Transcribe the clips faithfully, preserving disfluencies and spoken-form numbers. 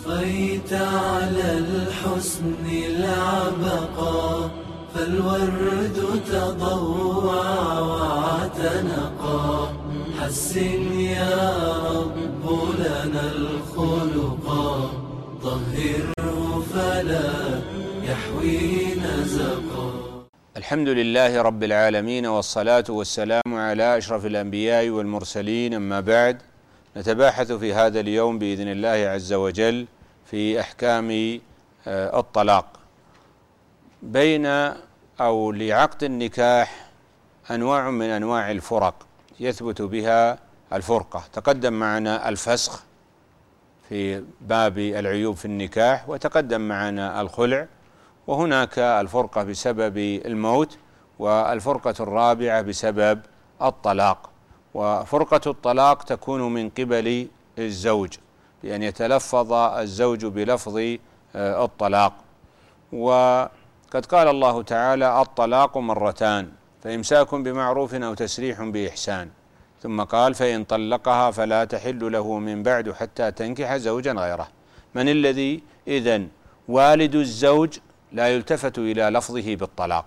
أضفيت على الحسن العبقى، فالورد تضوع واعتنقا. حسن يا رب لنا الخلقا، طهره فلا يحوي نزقا. الحمد لله رب العالمين، والصلاة والسلام على أشرف الأنبياء والمرسلين، أما بعد. نتباحث في هذا اليوم بإذن الله عز وجل في أحكام الطلاق. بين أو لعقد النكاح أنواع من أنواع الفرق يثبت بها الفرقة. تقدم معنا الفسخ في باب العيوب في النكاح، وتقدم معنا الخلع، وهناك الفرقة بسبب الموت، والفرقة الرابعة بسبب الطلاق. وفرقة الطلاق تكون من قبل الزوج، بأن يتلفظ الزوج بلفظ الطلاق. وقد قال الله تعالى: الطلاق مرتان، فإمساك بمعروف أو تسريح بإحسان. ثم قال: فإن طلقها فلا تحل له من بعد حتى تنكح زوجا غيره. من الذي إذن والد الزوج لا يلتفت إلى لفظه بالطلاق،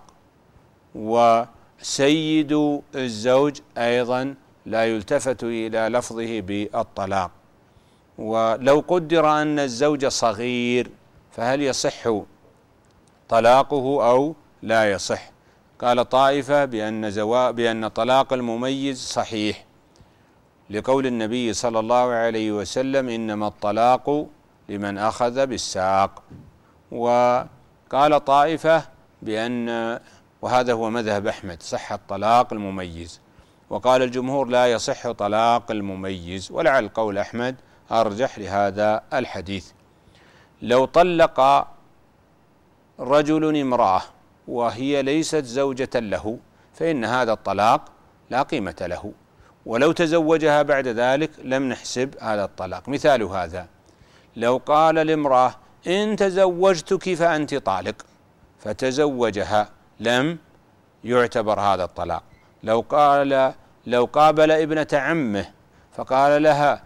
وسيد الزوج أيضا لا يلتفت إلى لفظه بالطلاق. ولو قدر أن الزوج صغير فهل يصح طلاقه أو لا يصح؟ قال طائفة بأن, زوا... بأن طلاق المميز صحيح، لقول النبي صلى الله عليه وسلم: إنما الطلاق لمن أخذ بالساق. وقال طائفة بأن، وهذا هو مذهب أحمد، صح الطلاق المميز. وقال الجمهور: لا يصح طلاق المميز، ولعل قول أحمد أرجح لهذا الحديث. لو طلق رجل امرأة وهي ليست زوجة له فإن هذا الطلاق لا قيمة له، ولو تزوجها بعد ذلك لم نحسب هذا الطلاق. مثال هذا: لو قال لامرأة: إن تزوجتك فأنت طالق، فتزوجها، لم يعتبر هذا الطلاق. لو قال لو قابل ابنة عمه فقال لها: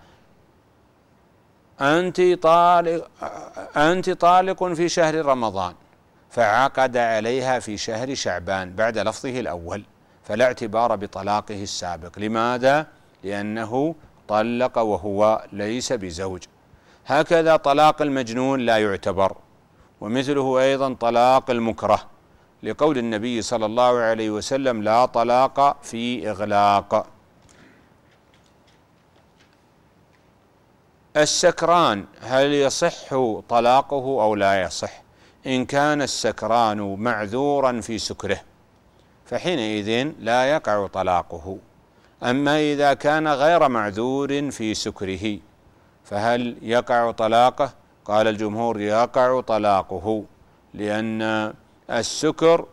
أنت طالق أنت طالق في شهر رمضان، فعقد عليها في شهر شعبان بعد لفظه الأول، فلا اعتبار بطلاقه السابق. لماذا؟ لأنه طلق وهو ليس بزوج. هكذا طلاق المجنون لا يعتبر، ومثله أيضا طلاق المكره، لقول النبي صلى الله عليه وسلم: لا طلاق في إغلاق. السكران هل يصح طلاقه أو لا يصح؟ إن كان السكران معذورا في سكره فحينئذ لا يقع طلاقه. أما إذا كان غير معذور في سكره فهل يقع طلاقه؟ قال الجمهور: يقع طلاقه، لأن السكر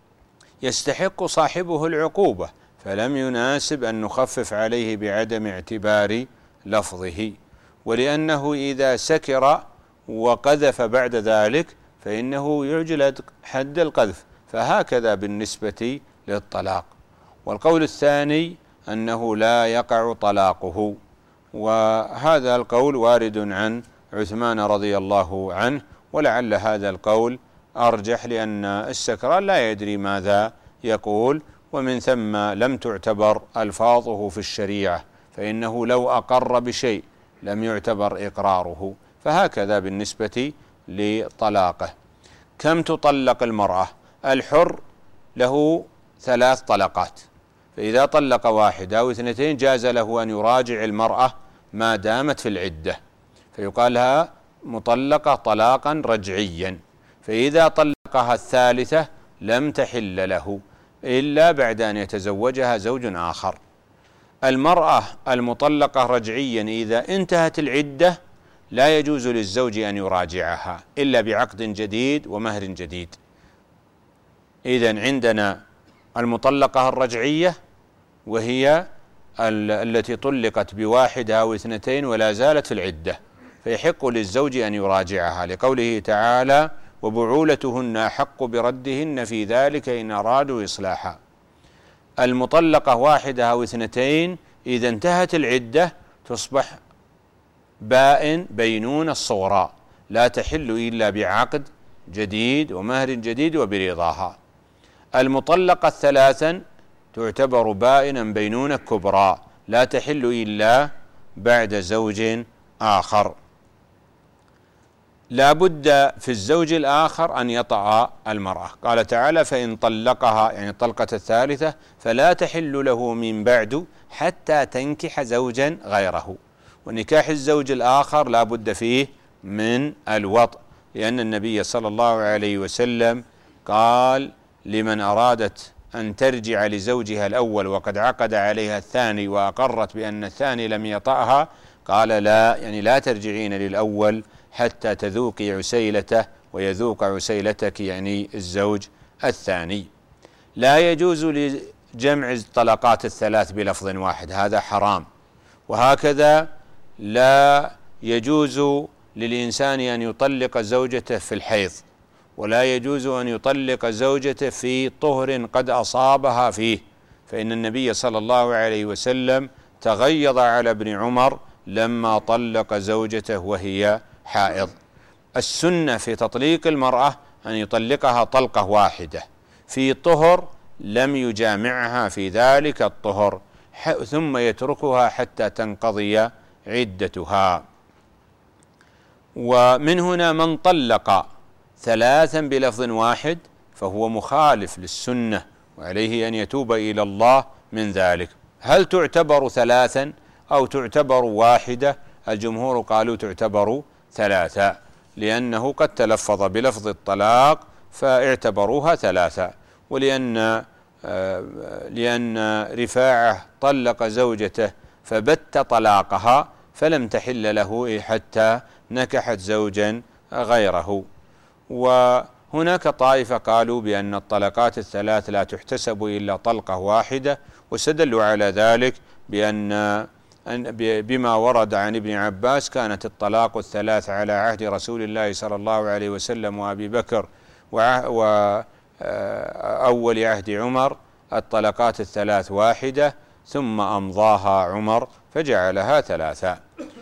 يستحق صاحبه العقوبة، فلم يناسب أن نخفف عليه بعدم اعتبار لفظه. ولأنه إذا سكر وقذف بعد ذلك فإنه يجلد حد القذف، فهكذا بالنسبة للطلاق. والقول الثاني أنه لا يقع طلاقه، وهذا القول وارد عن عثمان رضي الله عنه، ولعل هذا القول أرجح، لأن السكران لا يدري ماذا يقول، ومن ثم لم تعتبر ألفاظه في الشريعة، فإنه لو أقر بشيء لم يعتبر إقراره. فهكذا بالنسبة لطلاقه. كم تطلق المرأة؟ الحر له ثلاث طلقات، فإذا طلق واحدة أو اثنتين جاز له أن يراجع المرأة ما دامت في العدة، فيقال لها مطلقة طلاقا رجعيا. فإذا طلقها الثالثة لم تحل له إلا بعد أن يتزوجها زوج آخر. المرأة المطلقة رجعيا إذا انتهت العدة لا يجوز للزوج أن يراجعها إلا بعقد جديد ومهر جديد. إذن عندنا المطلقة الرجعية، وهي التي طلقت بواحدة أو اثنتين ولا زالت في العدة، فيحق للزوج أن يراجعها، لقوله تعالى: وبعولتهن أحق بردهن في ذلك إن أرادوا إصلاحا. المطلقة واحدة أو اثنتين إذا انتهت العدة تصبح بائن بينونة الصغرى، لا تحل إلا بعقد جديد ومهر جديد وبرضاها. المطلقة ثلاثا تعتبر بائنا بينونة كبرى، لا تحل إلا بعد زوج آخر. لا بد في الزوج الآخر أن يطأ المرأة. قال تعالى: فإن طلقها، يعني الطلقة الثالثة، فلا تحل له من بعد حتى تنكح زوجا غيره. ونكاح الزوج الآخر لا بد فيه من الوطء، لأن النبي صلى الله عليه وسلم قال: لمن أرادت أن ترجع لزوجها الأول وقد عقد عليها الثاني وأقرت بأن الثاني لم يطأها، قال: لا، يعني لا ترجعين للأول حتى تذوقي عسيلته ويذوق عسيلتك، يعني الزوج الثاني. لا يجوز لجمع الطلقات الثلاث بلفظ واحد، هذا حرام. وهكذا لا يجوز للإنسان أن يطلق زوجته في الحيض، ولا يجوز أن يطلق زوجته في طهر قد أصابها فيه، فإن النبي صلى الله عليه وسلم تغيظ على ابن عمر لما طلق زوجته وهي حائض. السنة في تطليق المرأة أن يطلقها طلقة واحدة في طهر لم يجامعها في ذلك الطهر، ثم يتركها حتى تنقضي عدتها. ومن هنا من طلق ثلاثا بلفظ واحد فهو مخالف للسنة، وعليه أن يتوب إلى الله من ذلك. هل تعتبر ثلاثا أو تعتبر واحدة؟ الجمهور قالوا تعتبر ثلاثة، لأنه قد تلفظ بلفظ الطلاق فاعتبروها ثلاثة. ولأن لأن رفاعة طلق زوجته فبت طلاقها فلم تحل له حتى نكحت زوجا غيره. وهناك طائفة قالوا بأن الطلقات الثلاث لا تحتسب إلا طلقة واحدة، واستدلوا على ذلك بأن بما ورد عن ابن عباس: كانت الطلاق الثلاث على عهد رسول الله صلى الله عليه وسلم وأبي بكر وأول عهد عمر الطلقات الثلاث واحدة، ثم أمضاها عمر فجعلها ثلاثة.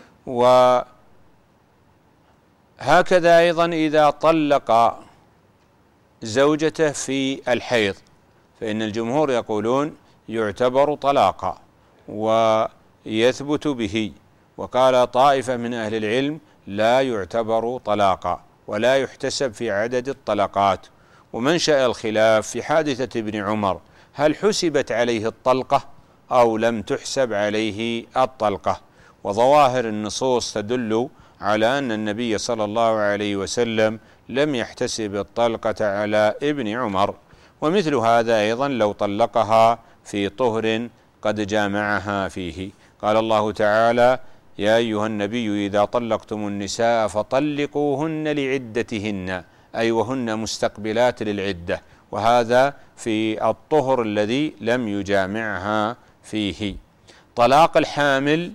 وهكذا أيضا إذا طلق زوجته في الحيض فإن الجمهور يقولون يعتبر طلاقا ويثبت به، وقال طائفة من أهل العلم لا يعتبر طلاقا ولا يحتسب في عدد الطلقات. ومنشأ الخلاف في حادثة ابن عمر: هل حسبت عليه الطلقة أو لم تحسب عليه الطلقة؟ وظواهر النصوص تدل على أن النبي صلى الله عليه وسلم لم يحتسب الطلقة على ابن عمر. ومثل هذا أيضا لو طلقها في طهر قد جامعها فيه. قال الله تعالى: يا أيها النبي إذا طلقتم النساء فطلقوهن لعدتهن، أي وهن مستقبلات للعدة، وهذا في الطهر الذي لم يجامعها فيه. طلاق الحامل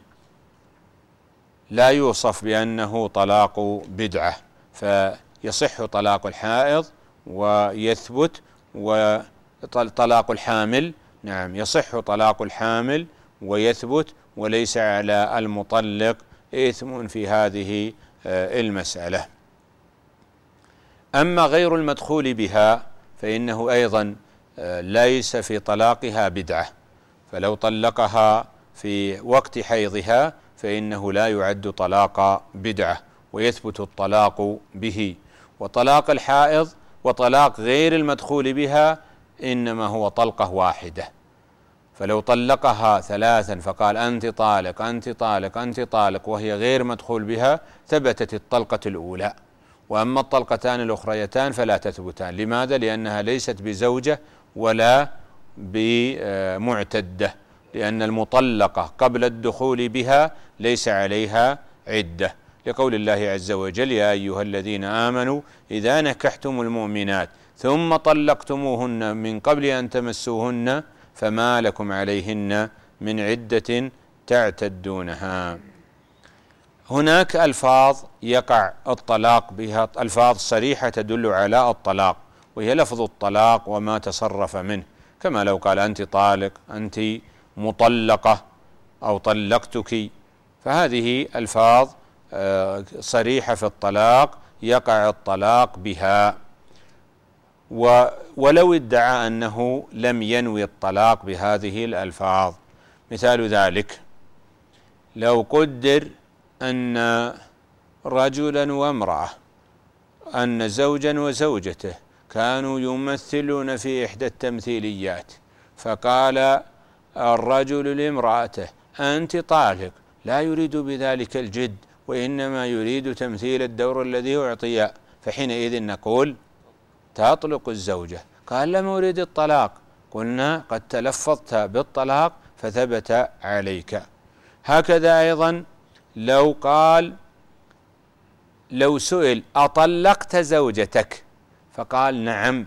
لا يوصف بأنه طلاق بدعة، فيصح طلاق الحائض ويثبت، وطلاق الحامل نعم يصح طلاق الحامل ويثبت، وليس على المطلق إثم في هذه المسألة. أما غير المدخول بها فإنه أيضا ليس في طلاقها بدعة، فلو طلقها في وقت حيضها فإنه لا يعد طلاق بدعة ويثبت الطلاق به. وطلاق الحائض وطلاق غير المدخول بها إنما هو طلقة واحدة، فلو طلقها ثلاثا فقال أنت طالق أنت طالق أنت طالق وهي غير مدخول بها ثبتت الطلقة الأولى. وأما الطلقتان الأخريتان فلا تثبتان. لماذا؟ لأنها ليست بزوجة ولا بمعتدة، لأن المطلقة قبل الدخول بها ليس عليها عدة، لقول الله عز وجل: يا أيها الذين آمنوا إذا نكحتم المؤمنات ثم طلقتموهن من قبل أن تمسوهن فما لكم عليهن من عدة تعتدونها. هناك ألفاظ يقع الطلاق بها، ألفاظ صريحة تدل على الطلاق، وهي لفظ الطلاق وما تصرف منه، كما لو قال أنت طالق أنت مطلقة أو طلقتك، فهذه ألفاظ صريحة في الطلاق يقع الطلاق بها. ولو ادعى أنه لم ينوي الطلاق بهذه الألفاظ، مثال ذلك لو قدر أن رجلا وامرأة، أن زوجا وزوجته كانوا يمثلون في إحدى التمثيليات، فقال الرجل لامرأته أنت طالق، لا يريد بذلك الجد وإنما يريد تمثيل الدور الذي أعطي، فحينئذ نقول تطلق الزوجة. قال لم أريد الطلاق، قلنا قد تلفظت بالطلاق فثبت عليك. هكذا أيضا لو قال لو سئل أطلقت زوجتك فقال نعم،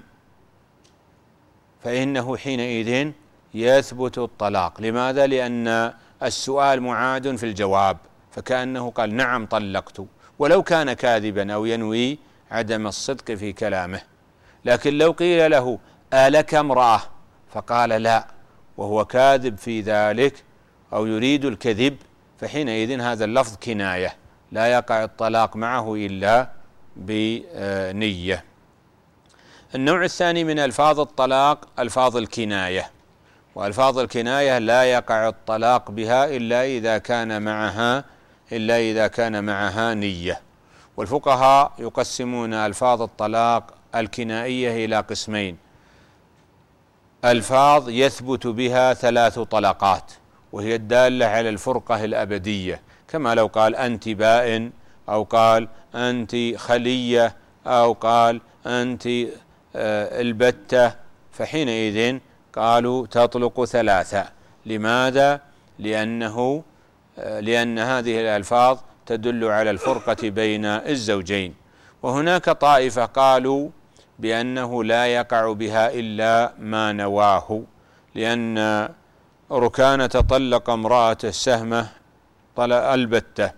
فإنه حينئذ يثبت الطلاق. لماذا؟ لأن السؤال معاد في الجواب، فكأنه قال نعم طلقت، ولو كان كاذبا أو ينوي عدم الصدق في كلامه. لكن لو قيل له ألك امرأة فقال لا وهو كاذب في ذلك أو يريد الكذب، فحينئذ هذا اللفظ كناية، لا يقع الطلاق معه إلا بنية. النوع الثاني من ألفاظ الطلاق ألفاظ الكناية، وألفاظ الكناية لا يقع الطلاق بها إلا إذا كان معها إلا إذا كان معها نية. والفقهاء يقسمون ألفاظ الطلاق الكنائية إلى قسمين: ألفاظ يثبت بها ثلاث طلقات وهي الدالة على الفرقة الأبدية، كما لو قال أنت بائن، أو قال أنت خلية، أو قال أنت البتة، فحينئذ قالوا تطلق ثلاثة. لماذا؟ لأنه لأن هذه الألفاظ تدل على الفرقة بين الزوجين. وهناك طائفة قالوا بأنه لا يقع بها إلا ما نواه، لأن ركانة طلق امرأته سهمة البتة،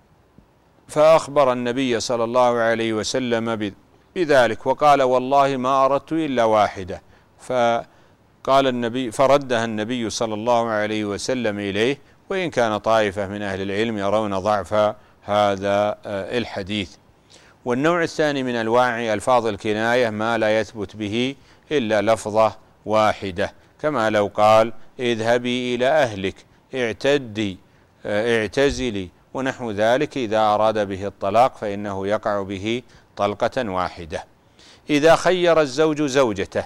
فأخبر النبي صلى الله عليه وسلم بذلك وقال والله ما أردت إلا واحدة، فقال النبي فردها النبي صلى الله عليه وسلم إليه، وإن كان طائفة من أهل العلم يرون ضعف هذا الحديث. والنوع الثاني من أنواع ألفاظ الكناية ما لا يثبت به إلا لفظة واحدة، كما لو قال اذهبي إلى أهلك، اعتدي، اعتزلي، ونحو ذلك. إذا أراد به الطلاق فإنه يقع به طلقة واحدة. إذا خير الزوج زوجته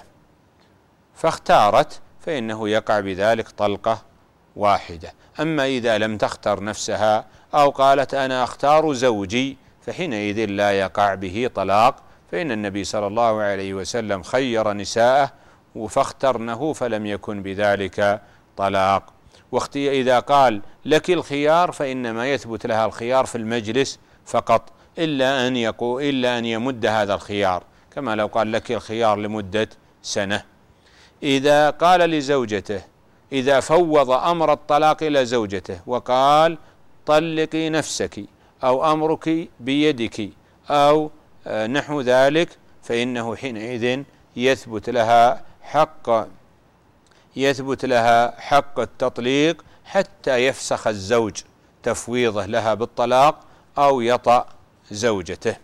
فاختارت فإنه يقع بذلك طلقة واحدة. أما إذا لم تختر نفسها أو قالت أنا أختار زوجي فحينئذ لا يقع به طلاق، فإن النبي صلى الله عليه وسلم خير نساءه فاخترنه فلم يكن بذلك طلاق. إذا قال لك الخيار فإنما يثبت لها الخيار في المجلس فقط، إلا أن يقول إلا أن يمد هذا الخيار، كما لو قال لك الخيار لمدة سنة. إذا قال لزوجته، إذا فوض أمر الطلاق إلى زوجته وقال طلقي نفسك أو أمرك بيدك أو نحو ذلك، فإنه حينئذ يثبت لها حق يثبت لها حق التطليق حتى يفسخ الزوج تفويضه لها بالطلاق أو يطأ زوجته.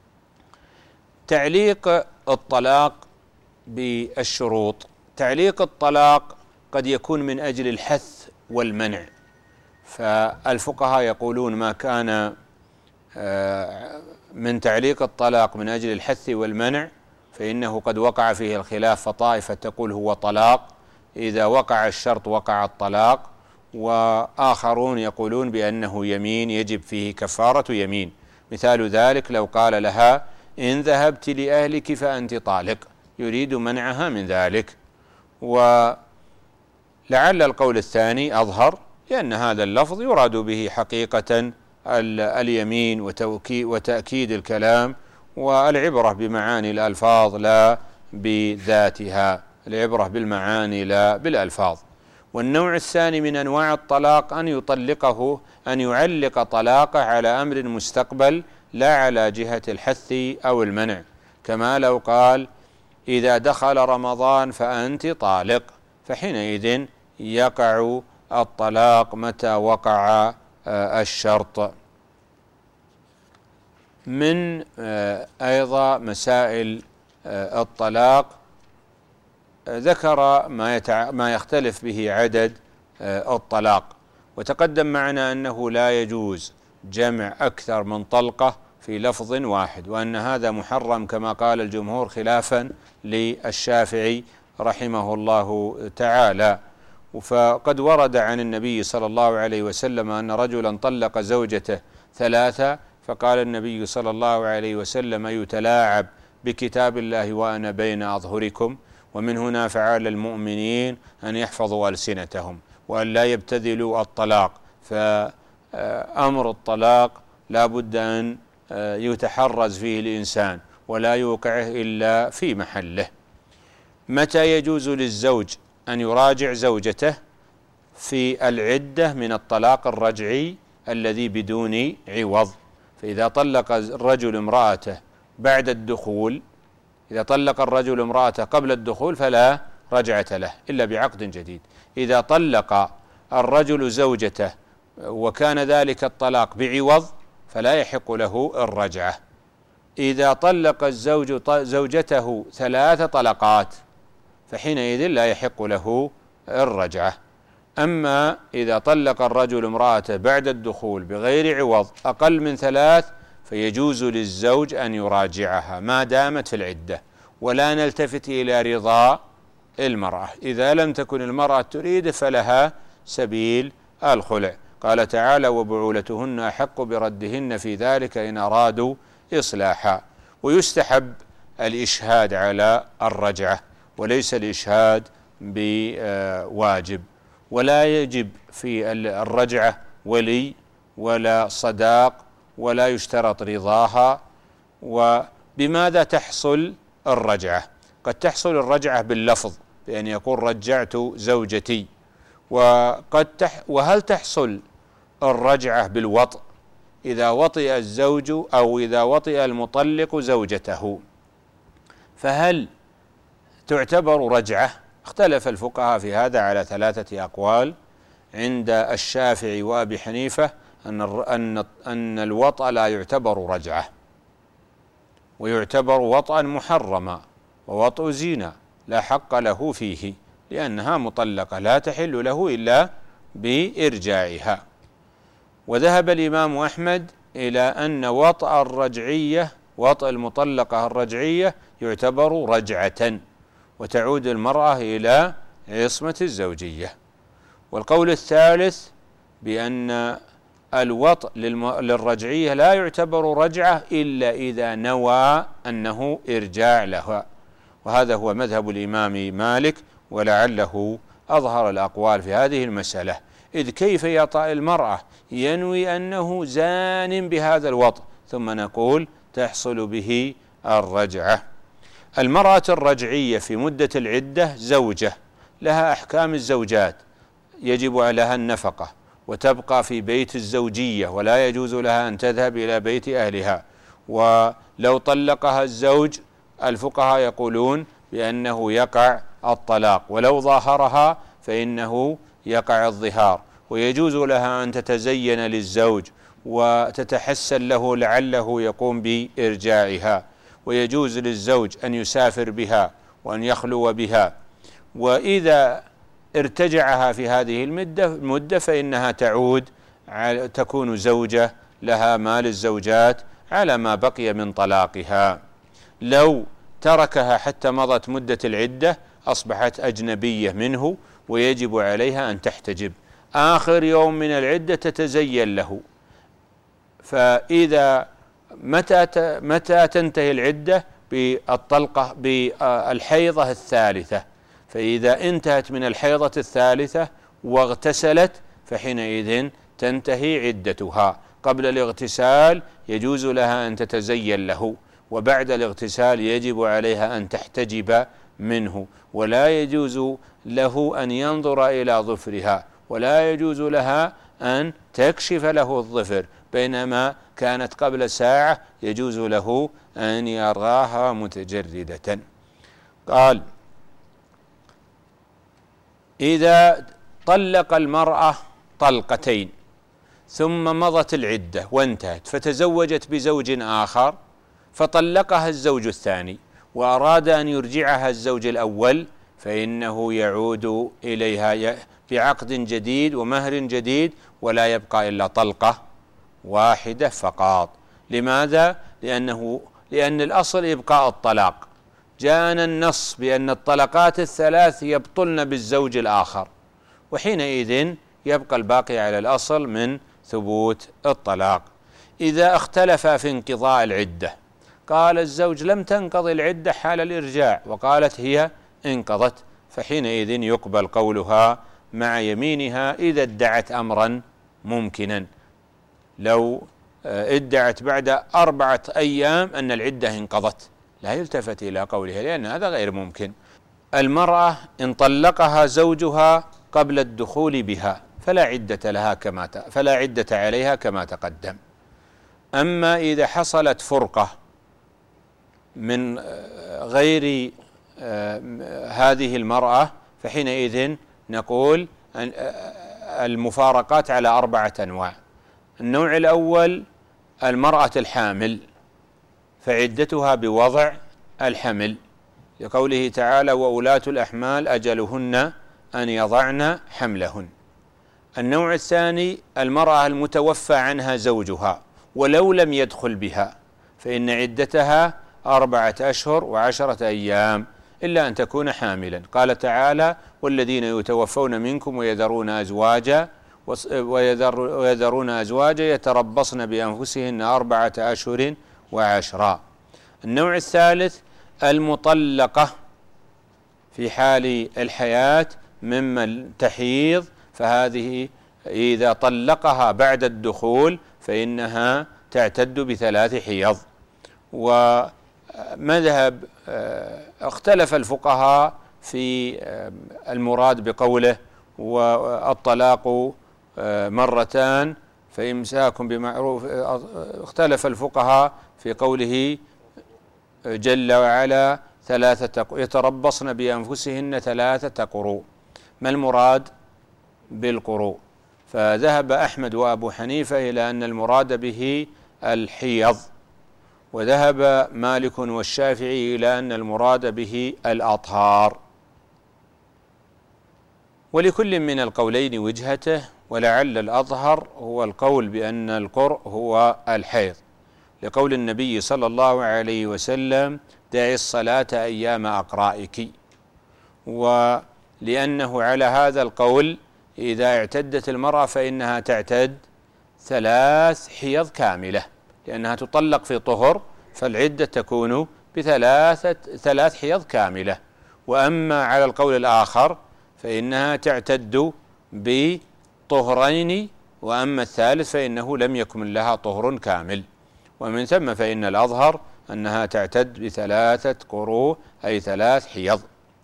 تعليق الطلاق بالشروط. تعليق الطلاق قد يكون من أجل الحث والمنع، فالفقهاء يقولون ما كان من تعليق الطلاق من أجل الحث والمنع فإنه قد وقع فيه الخلاف، فطائفة تقول هو طلاق، إذا وقع الشرط وقع الطلاق، وآخرون يقولون بأنه يمين يجب فيه كفارة يمين. مثال ذلك لو قال لها إن ذهبت لأهلك فأنت طالق، يريد منعها من ذلك. ولعل القول الثاني أظهر، لأن هذا اللفظ يراد به حقيقة اليمين وتأكيد الكلام، والعبرة بمعاني الألفاظ لا بذاتها، العبرة بالمعاني لا بالألفاظ. والنوع الثاني من أنواع الطلاق أن يطلقه أن يعلق طلاقه على أمر مستقبل لا على جهة الحث أو المنع، كما لو قال إذا دخل رمضان فأنت طالق، فحينئذ يقع الطلاق متى وقع الشرط. من أيضا مسائل الطلاق ذكر ما, يتع... ما يختلف به عدد الطلاق، وتقدم معنا أنه لا يجوز جمع أكثر من طلقة في لفظ واحد، وأن هذا محرم كما قال الجمهور خلافا للشافعي رحمه الله تعالى. فقد ورد عن النبي صلى الله عليه وسلم أن رجلا طلق زوجته ثلاثة، فقال النبي صلى الله عليه وسلم: يتلاعب بكتاب الله وأنا بين أظهركم. ومن هنا فعلى المؤمنين أن يحفظوا ألسنتهم وأن لا يبتذلوا الطلاق، فأمر الطلاق لا بد أن يتحرز فيه الإنسان ولا يوقعه إلا في محله. متى يجوز للزوج أن يراجع زوجته؟ في العدة من الطلاق الرجعي الذي بدون عوض. فإذا طلق الرجل امرأته بعد الدخول، إذا طلق الرجل امرأته قبل الدخول فلا رجعة له إلا بعقد جديد. إذا طلق الرجل زوجته وكان ذلك الطلاق بعوض فلا يحق له الرجعة. إذا طلق الزوج زوجته ثلاث طلقات فحينئذ لا يحق له الرجعة. أما إذا طلق الرجل امرأته بعد الدخول بغير عوض أقل من ثلاث فيجوز للزوج أن يراجعها ما دامت في العدة، ولا نلتفت إلى رضا المرأة. إذا لم تكن المرأة تريد فلها سبيل الخلع. قال تعالى: وبعولتهن أحق بردهن في ذلك إن أرادوا إصلاحا. ويستحب الإشهاد على الرجعة وليس الإشهاد بواجب، ولا يجب في الرجعة ولي ولا صداق ولا يشترط رضاها. وبماذا تحصل الرجعة؟ قد تحصل الرجعة باللفظ بأن يقول رجعت زوجتي، وقد تح وهل تحصل الرجعة بالوطء إذا وطئ الزوج أو إذا وطئ المطلق زوجته، فهل تعتبر رجعة؟ اختلف الفقهاء في هذا على ثلاثة أقوال. عند الشافعي وأبي حنيفة أن أن أن الوطأ لا يعتبر رجعة، ويعتبر وطئا محرما، ووطء زينة لا حق له فيه لأنها مطلقة لا تحل له إلا بإرجاعها. وذهب الإمام أحمد إلى أن وطأ الرجعية وطأ المطلقة الرجعية يعتبر رجعة، وتعود المرأة إلى عصمة الزوجية. والقول الثالث بأن الوطء للرجعية لا يعتبر رجعة إلا إذا نوى أنه إرجاع لها، وهذا هو مذهب الإمام مالك، ولعله أظهر الأقوال في هذه المسألة. إذ كيف يطأ المرأة ينوي أنه زان بهذا الوطء ثم نقول تحصل به الرجعة؟ المرأة الرجعية في مدة العدة زوجة لها أحكام الزوجات، يجب عليها النفقة وتبقى في بيت الزوجية ولا يجوز لها أن تذهب إلى بيت أهلها. ولو طلقها الزوج الفقهاء يقولون بأنه يقع الطلاق، ولو ظاهرها فإنه يقع الظهار. ويجوز لها أن تتزين للزوج وتتحسن له لعله يقوم بإرجاعها، ويجوز للزوج أن يسافر بها وأن يخلو بها. وإذا ارتجعها في هذه المدة فإنها تعود تكون زوجة لها مال الزوجات على ما بقي من طلاقها. لو تركها حتى مضت مدة العدة أصبحت أجنبية منه ويجب عليها أن تحتجب. آخر يوم من العدة تتزين له. فإذا متى متى تنتهي العدة؟ بالطلقة بالحيضة الثالثة. فإذا انتهت من الحيضة الثالثة واغتسلت فحينئذ تنتهي عدتها. قبل الاغتسال يجوز لها أن تتزين له، وبعد الاغتسال يجب عليها أن تحتجب منه، ولا يجوز له أن ينظر إلى ظفرها، ولا يجوز لها أن تكشف له الظفر، بينما كانت قبل ساعة يجوز له أن يراها متجردة. قال: إذا طلق المرأة طلقتين ثم مضت العدة وانتهت فتزوجت بزوج آخر فطلقها الزوج الثاني وأراد أن يرجعها الزوج الأول، فإنه يعود إليها بعقد جديد ومهر جديد ولا يبقى إلا طلقة واحدة فقط. لماذا؟ لأنه لأن الأصل إبقاء الطلاق. جاءنا النص بأن الطلقات الثلاث يبطلن بالزوج الآخر، وحينئذ يبقى الباقي على الأصل من ثبوت الطلاق. إذا اختلفا في انقضاء العدة، قال الزوج لم تنقضي العدة حال الإرجاع وقالت هي انقضت، فحينئذ يقبل قولها مع يمينها إذا ادعت أمرا ممكنا. لو ادعت بعد أربعة أيام أن العدة انقضت لا يلتفت إلى قولها، لأن هذا غير ممكن. المرأة إن طلقها زوجها قبل الدخول بها فلا عدة لها كما فلا عدة عليها كما تقدم. أما إذا حصلت فرقة من غير هذه المرأة فحينئذ نقول المفارقات على أربعة أنواع. النوع الأول المرأة الحامل، فعدتها بوضع الحمل لقوله تعالى وأولاة الأحمال أجلهن أن يضعن حملهن. النوع الثاني المرأة المتوفى عنها زوجها ولو لم يدخل بها، فإن عدتها أربعة أشهر وعشرة أيام إلا أن تكون حاملا. قال تعالى والذين يتوفون منكم ويذرون أزواجا ويذر ويذرون أزواجا يتربصن بأنفسهن أربعة أشهر وعشرا. النوع الثالث المطلقة في حال الحياة ممن تحيض، فهذه إذا طلقها بعد الدخول فإنها تعتد بثلاث حيض. ومذهب اختلف الفقهاء في المراد بقوله والطلاق مرتان فإمساك بمعروف. اختلف الفقهاء في قوله جل وعلا ثلاثة يتربصن بأنفسهن ثلاثة قروء، ما المراد بالقروء؟ فذهب أحمد وأبو حنيفة إلى أن المراد به الحيض، وذهب مالك والشافعي إلى أن المراد به الأطهار، ولكل من القولين وجهته، ولعل الأظهر هو القول بأن القرء هو الحيض، لقول النبي صلى الله عليه وسلم دعي الصلاة أيام أقرائك. ولأنه على هذا القول إذا اعتدت المرأة فإنها تعتد ثلاث حيض كاملة، لأنها تطلق في طهر فالعدة تكون بثلاثة ثلاث حيض كاملة. وأما على القول الآخر فإنها تعتد بطهرين، وأما الثالث فإنه لم يكن لها طهر كامل، ومن ثم فإن الأظهر أنها تعتد بثلاثة قروء أي ثلاث حيض.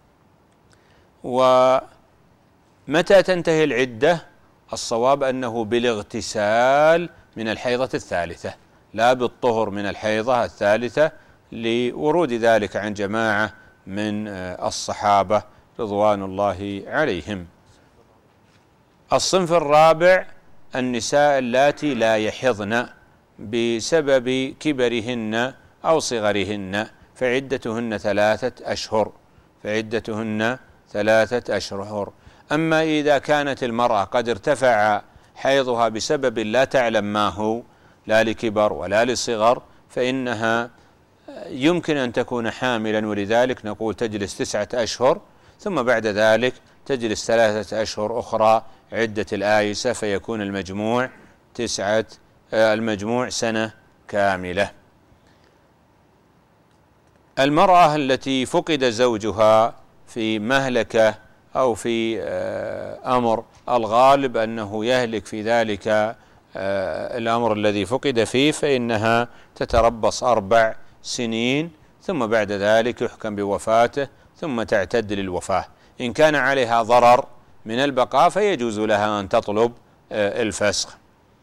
ومتى تنتهي العدة؟ الصواب أنه بالاغتسال من الحيضة الثالثة لا بالطهر من الحيضة الثالثة، لورود ذلك عن جماعة من الصحابة رضوان الله عليهم. الصنف الرابع النساء اللاتي لا يحضن بسبب كبرهن أو صغرهن فعدتهن ثلاثة أشهر فعدتهن ثلاثة أشهر. أما إذا كانت المرأة قد ارتفع حيضها بسبب لا تعلم ما هو، لا لكبر ولا لصغر، فإنها يمكن أن تكون حاملا، ولذلك نقول تجلس تسعة أشهر ثم بعد ذلك تجلس ثلاثة أشهر أخرى عدة الآيسة، فيكون المجموع تسعة المجموع سنة كاملة. المرأة التي فقد زوجها في مهلكة أو في أمر الغالب أنه يهلك في ذلك الأمر الذي فقد فيه، فإنها تتربص أربع سنين ثم بعد ذلك يحكم بوفاته ثم تعتد للوفاة. إن كان عليها ضرر من البقاء فيجوز لها أن تطلب الفسخ.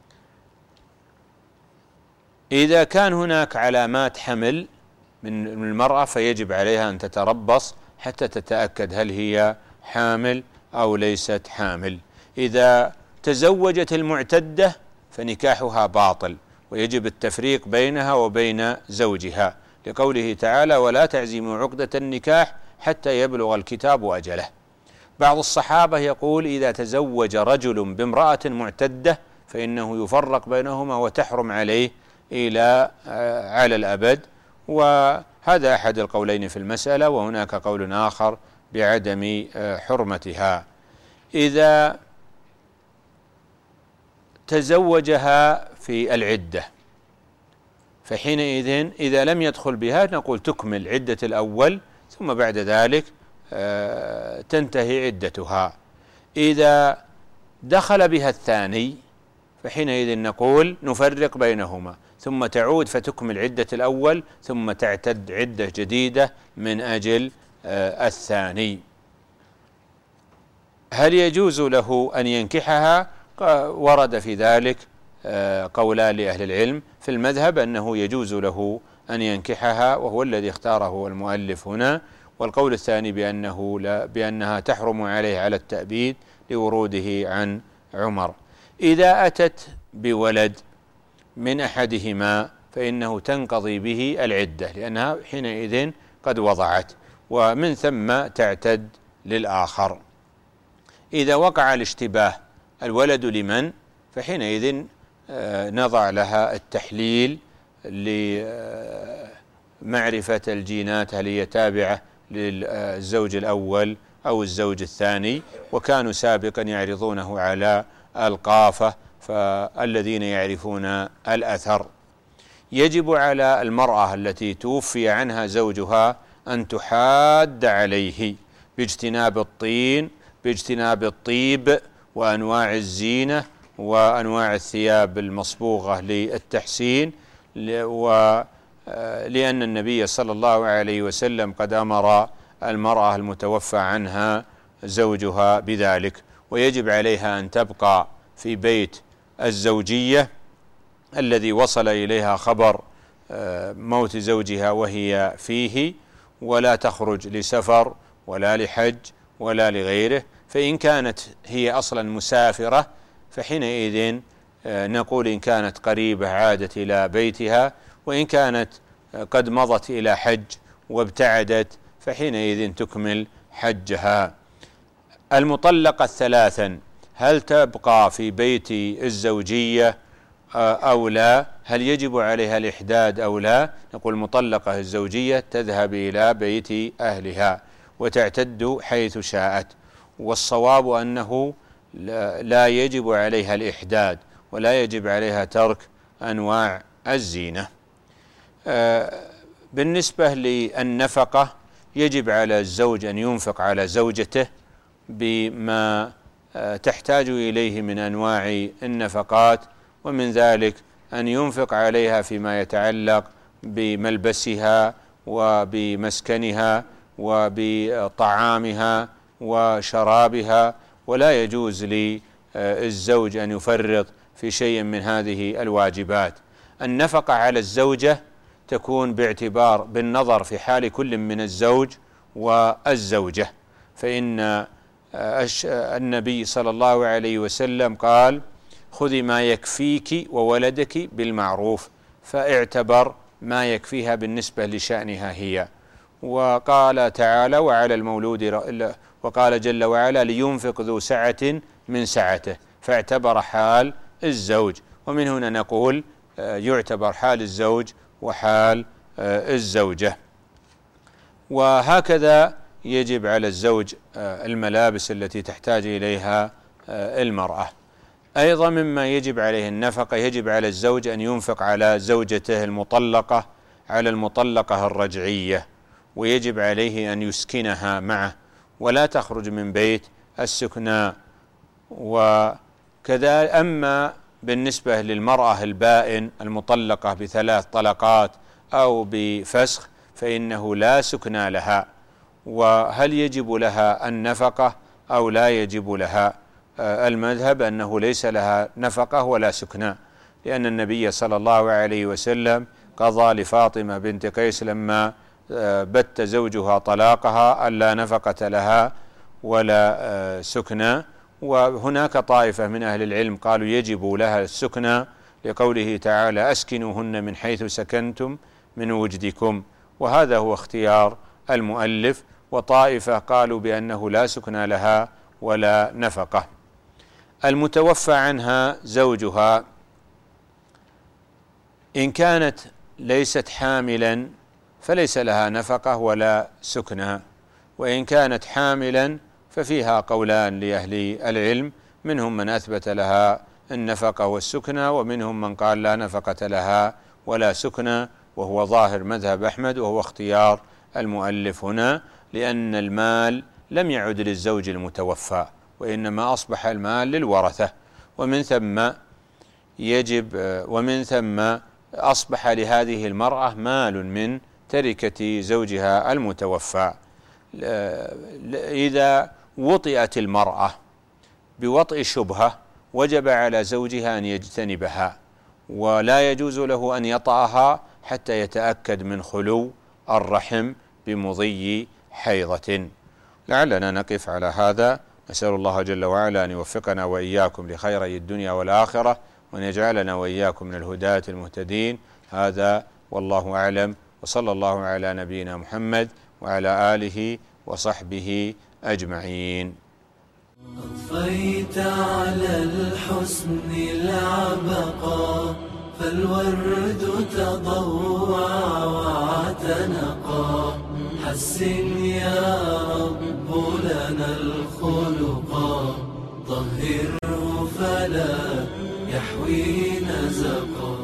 إذا كان هناك علامات حمل من المرأة فيجب عليها أن تتربص حتى تتأكد هل هي حامل أو ليست حامل. إذا تزوجت المعتدة فنكاحها باطل، ويجب التفريق بينها وبين زوجها، لقوله تعالى: ولا تعزموا عقدة النكاح حتى يبلغ الكتاب أجله. بعض الصحابة يقول: إذا تزوج رجل بامرأة معتدة فإنه يفرق بينهما وتحرم عليه إلى على الأبد، وهذا أحد القولين في المسألة، وهناك قول آخر بعدم حرمتها. إذا تزوجها في العدة فحينئذ إذا لم يدخل بها نقول تكمل عدة الأول، ثم بعد ذلك تنتهي عدتها. إذا دخل بها الثاني فحينئذ نقول نفرق بينهما، ثم تعود فتكمل عدة الأول، ثم تعتد عدة جديدة من أجل الثاني. هل يجوز له أن ينكحها؟ ورد في ذلك قولان لأهل العلم. في المذهب أنه يجوز له أن ينكحها، وهو الذي اختاره المؤلف هنا، والقول الثاني بأنه لا بأنها تحرم عليه على التأبيد لوروده عن عمر. إذا أتت بولد من أحدهما فإنه تنقضي به العدة، لأنها حينئذ قد وضعت، ومن ثم تعتد للآخر. إذا وقع الاشتباه الولد لمن فحينئذ نضع لها التحليل لمعرفة الجينات هل هي تابعة للزوج الأول أو الزوج الثاني، وكانوا سابقا يعرضونه على القافة فالذين يعرفون الأثر. يجب على المرأة التي توفي عنها زوجها أن تحاد عليه باجتناب الطين، باجتناب الطيب وأنواع الزينة وأنواع الثياب المصبوغة للتحسين، ولأن النبي صلى الله عليه وسلم قد أمر المرأة المتوفى عنها زوجها بذلك. ويجب عليها أن تبقى في بيت الزوجية الذي وصل إليها خبر موت زوجها وهي فيه، ولا تخرج لسفر ولا لحج ولا لغيره. فإن كانت هي أصلا مسافرة فحينئذ نقول إن كانت قريبة عادت إلى بيتها، وإن كانت قد مضت إلى حج وابتعدت فحينئذ تكمل حجها. المطلقة ثلاثا هل تبقى في بيت الزوجية أو لا؟ هل يجب عليها الإحداد أو لا؟ نقول المطلقة الزوجية تذهب إلى بيت أهلها وتعتد حيث شاءت، والصواب أنه لا يجب عليها الإحداد ولا يجب عليها ترك أنواع الزينة. بالنسبة للنفقة يجب على الزوج أن ينفق على زوجته بما تحتاج إليه من أنواع النفقات، ومن ذلك أن ينفق عليها فيما يتعلق بملبسها وبمسكنها وبطعامها وشرابها، ولا يجوز للزوج أن يفرط في شيء من هذه الواجبات. النفقة على الزوجة تكون باعتبار بالنظر في حال كل من الزوج والزوجة، فإن النبي صلى الله عليه وسلم قال: خذي ما يكفيك وولدك بالمعروف، فاعتبر ما يكفيها بالنسبة لشأنها هي. وقال تعالى: وعلى المولود، وقال جل وعلا: لينفق ذو سعة من سعته، فاعتبر حال الزوج. ومن هنا نقول يعتبر حال الزوج وحال الزوجة. وهكذا يجب على الزوج الملابس التي تحتاج إليها المرأة. أيضا مما يجب عليه النفقة، يجب على الزوج أن ينفق على زوجته المطلقة، على المطلقة الرجعية، ويجب عليه أن يسكنها معه ولا تخرج من بيت السكناء. وكذا أما بالنسبة للمرأة البائن المطلقة بثلاث طلقات أو بفسخ فإنه لا سكنى لها. وهل يجب لها النفقة أو لا يجب لها؟ المذهب أنه ليس لها نفقة ولا سكنى، لأن النبي صلى الله عليه وسلم قضى لفاطمة بنت قيس لما بت زوجها طلاقها ألا نفقة لها ولا سكنى، وهناك طائفة من أهل العلم قالوا يجب لها السكنى لقوله تعالى أسكنوهن من حيث سكنتم من وجدكم، وهذا هو اختيار المؤلف. وطائفة قالوا بأنه لا سكنى لها ولا نفقة. المتوفى عنها زوجها إن كانت ليست حاملا فليس لها نفقة ولا سكنى، وإن كانت حاملا ففيها قولان لأهل العلم، منهم من أثبت لها النفقة والسكنى، ومنهم من قال لا نفقة لها ولا سكنى، وهو ظاهر مذهب أحمد، وهو اختيار المؤلف هنا، لأن المال لم يعد للزوج المتوفى وإنما أصبح المال للورثة، ومن ثم يجب ومن ثم أصبح لهذه المرأة مال من تركة زوجها المتوفى. إذا وطئت المرأة بوطئ شبهة وجب على زوجها أن يجتنبها، ولا يجوز له أن يطأها حتى يتأكد من خلو الرحم بمضي حيضة. لعلنا نقف على هذا. نسأل الله جل وعلا أن يوفقنا وإياكم لخيري الدنيا والآخرة، وأن يجعلنا وإياكم من الهداة المهتدين. هذا والله أعلم، وصلى الله على نبينا محمد وعلى آله وصحبه أجمعين. أضفيت على الحسن العبقى، فالورد تضوع واعتنقا. حسن يا رب لنا الخلقا، طهره فلا يحوي نزقا.